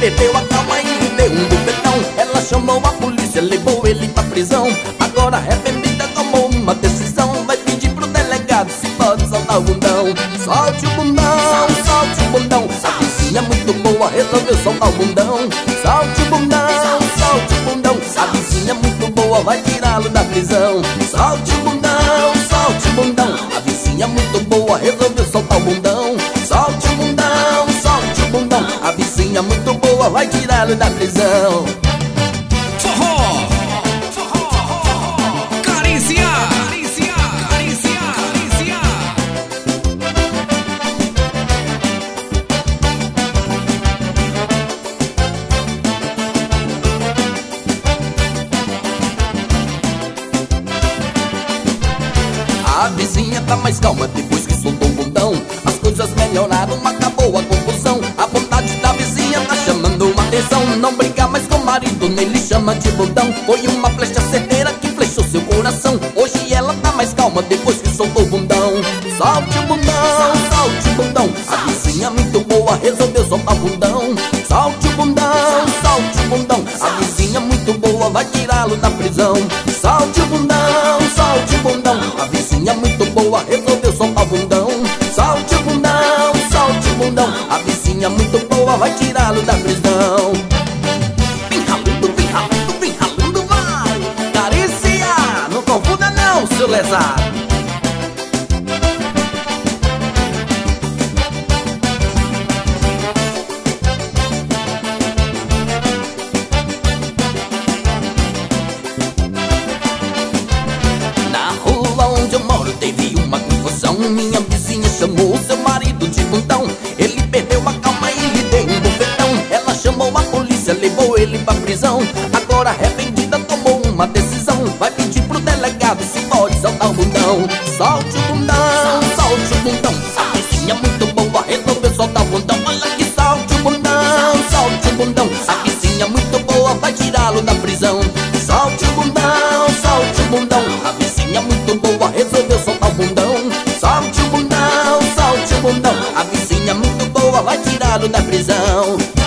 perdeu a calma e lhe deu um bofetão. Ela chamou a polícia, levou ele pra prisão. Agora arrependida tomou uma decisão. Vai pedir pro delegado se pode soltar o bundão. Solte o bundão, solte o bundão. A vizinha muito boa resolveu soltar o bundão. Solte o bundão, solte o bundão. A vizinha muito boa vai tirá-lo da prisão. Solte o bundão, solte o bundão. A vizinha muito boa resolveu soltar o bundão. Solte o bundão, solte o bundão. A vizinha muito boa vai tirá-lo da prisão. Forró, forró, forró, carícia, carícia, carícia, carícia. A vizinha tá mais calma depois que soltou o bundão. As coisas melhoraram, acabou a confusão. A vontade da vizinha tá chamando uma atenção. Não briga mais com o marido, nem lhe chama de bundão. Foi uma flecha certeira que flechou seu coração. Hoje ela tá mais calma depois que soltou o bundão. Solte o bundão, solte o bundão. A vizinha muito boa resolveu soltar o bundão. Solte o bundão, solte o bundão. A vizinha muito boa vai tirá-lo da prisão. Solte o bundão, solte o bundão. A vizinha muito boa resolveu soltar o bundão. Solte o bundão, solte o bundão. A vizinha muito boa vai tirá-lo da prisão. Vem ralando, vai! Carícia, não confunda não, seu lesado. Teve uma confusão, minha vizinha chamou seu marido de bundão. Ele perdeu a calma e lhe deu um bofetão. Ela chamou a polícia, levou ele pra prisão. Agora arrependida tomou uma decisão. Vai pedir pro delegado se pode soltar o bundão. Solte o bundão, solte o bundão. A vizinha muito boa resolveu soltar o bundão. Olha que solte o bundão, solte o bundão. A vizinha muito boa vai tirá-lo da prisão. Solte o bundão, solte o bundão. A vizinha muito boa resolveu soltar o bundão. Solte o bundão, solte o bundão. A vizinha muito boa vai tirá-lo da prisão.